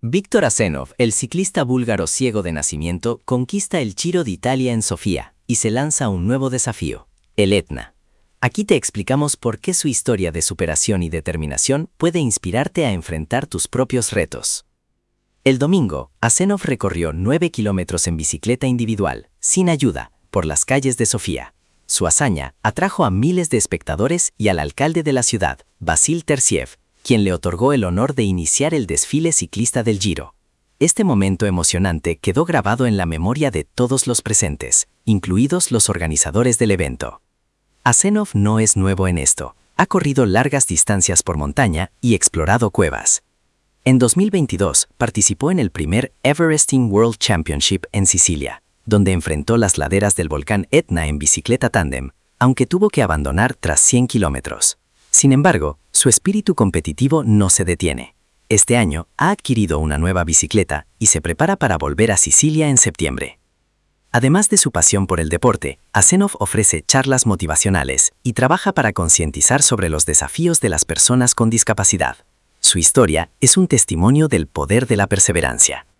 Viktor Asenov, el ciclista búlgaro ciego de nacimiento, conquista el Giro de Italia en Sofía y se lanza a un nuevo desafío, el Etna. Aquí te explicamos por qué su historia de superación y determinación puede inspirarte a enfrentar tus propios retos. El domingo, Asenov recorrió 9 kilómetros en bicicleta individual, sin ayuda, por las calles de Sofía. Su hazaña atrajo a miles de espectadores y al alcalde de la ciudad, Vasil Terziev, quien le otorgó el honor de iniciar el desfile ciclista del Giro. Este momento emocionante quedó grabado en la memoria de todos los presentes, incluidos los organizadores del evento. Asenov no es nuevo en esto. Ha corrido largas distancias por montaña y explorado cuevas. En 2022 participó en el primer Everesting World Championship en Sicilia, donde enfrentó las laderas del volcán Etna en bicicleta tándem, aunque tuvo que abandonar tras 100 kilómetros. Sin embargo, su espíritu competitivo no se detiene. Este año ha adquirido una nueva bicicleta y se prepara para volver a Sicilia en septiembre. Además de su pasión por el deporte, Asenov ofrece charlas motivacionales y trabaja para concientizar sobre los desafíos de las personas con discapacidad. Su historia es un testimonio del poder de la perseverancia.